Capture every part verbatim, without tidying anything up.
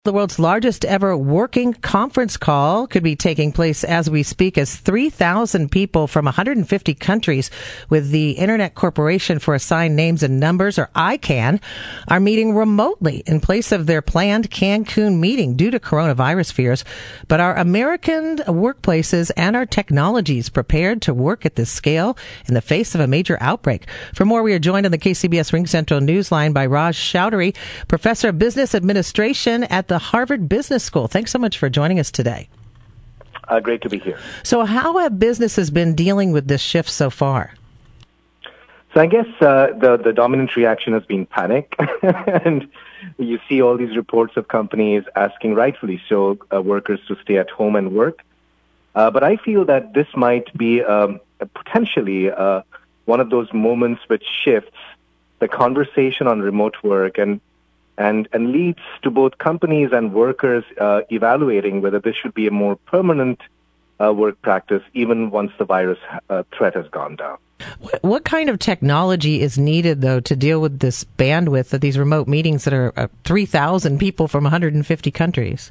The world's largest ever working conference call could be taking place as we speak as three thousand people from one hundred fifty countries with the Internet Corporation for Assigned Names and Numbers, or I CANN, are meeting remotely in place of their planned Cancun meeting due to coronavirus fears. But are American workplaces and our technologies prepared to work at this scale in the face of a major outbreak? For more, we are joined on the K C B S RingCentral Newsline by Raj Chowdhury, Professor of Business Administration at the Harvard Business School. Thanks so much for joining us today. Uh, great to be here. So how have businesses been dealing with this shift so far? So I guess uh, the, the dominant reaction has been panic. And you see all these reports of companies asking, rightfully so, uh, workers to stay at home and work. Uh, but I feel that this might be um, potentially uh, one of those moments which shifts the conversation on remote work and And, and leads to both companies and workers uh, evaluating whether this should be a more permanent uh, work practice, even once the virus uh, threat has gone down. What kind of technology is needed, though, to deal with this bandwidth of these remote meetings that are uh, three thousand people from one hundred fifty countries?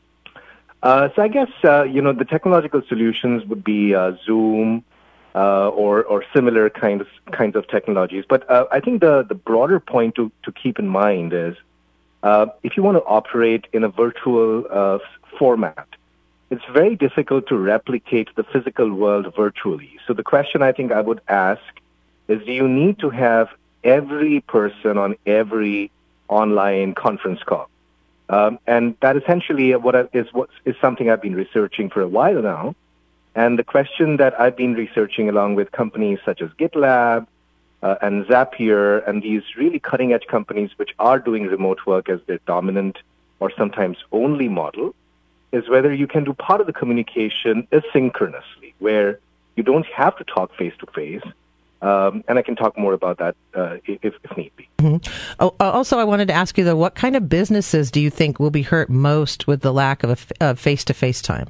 Uh, so I guess, uh, you know, the technological solutions would be uh, Zoom uh, or, or similar kinds, kinds of technologies. But uh, I think the, the broader point to, to keep in mind is, Uh, if you want to operate in a virtual uh, format, it's very difficult to replicate the physical world virtually. So the question I think I would ask is, do you need to have every person on every online conference call? Um, and that essentially what I, is what is something I've been researching for a while now. And the question that I've been researching along with companies such as GitLab, Uh, and Zapier and these really cutting-edge companies which are doing remote work as their dominant or sometimes only model is whether you can do part of the communication asynchronously, where you don't have to talk face-to-face. Um, and I can talk more about that uh, if, if need be. Mm-hmm. Oh, also, I wanted to ask you, though, what kind of businesses do you think will be hurt most with the lack of a f- of face-to-face time?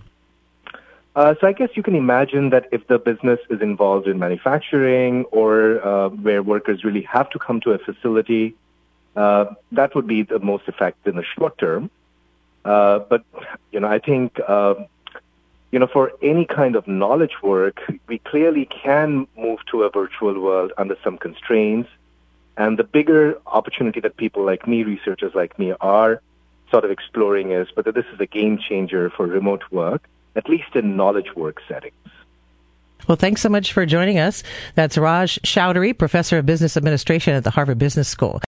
Uh, so I guess you can imagine that if the business is involved in manufacturing or uh, where workers really have to come to a facility, uh, that would be the most effective in the short term. Uh, but, you know, I think, uh, you know, for any kind of knowledge work, we clearly can move to a virtual world under some constraints. And the bigger opportunity that people like me, researchers like me, are sort of exploring is whether this is a game changer for remote work, at least in knowledge work settings. Well, thanks so much for joining us. That's Raj Chowdhury, Professor of Business Administration at the Harvard Business School.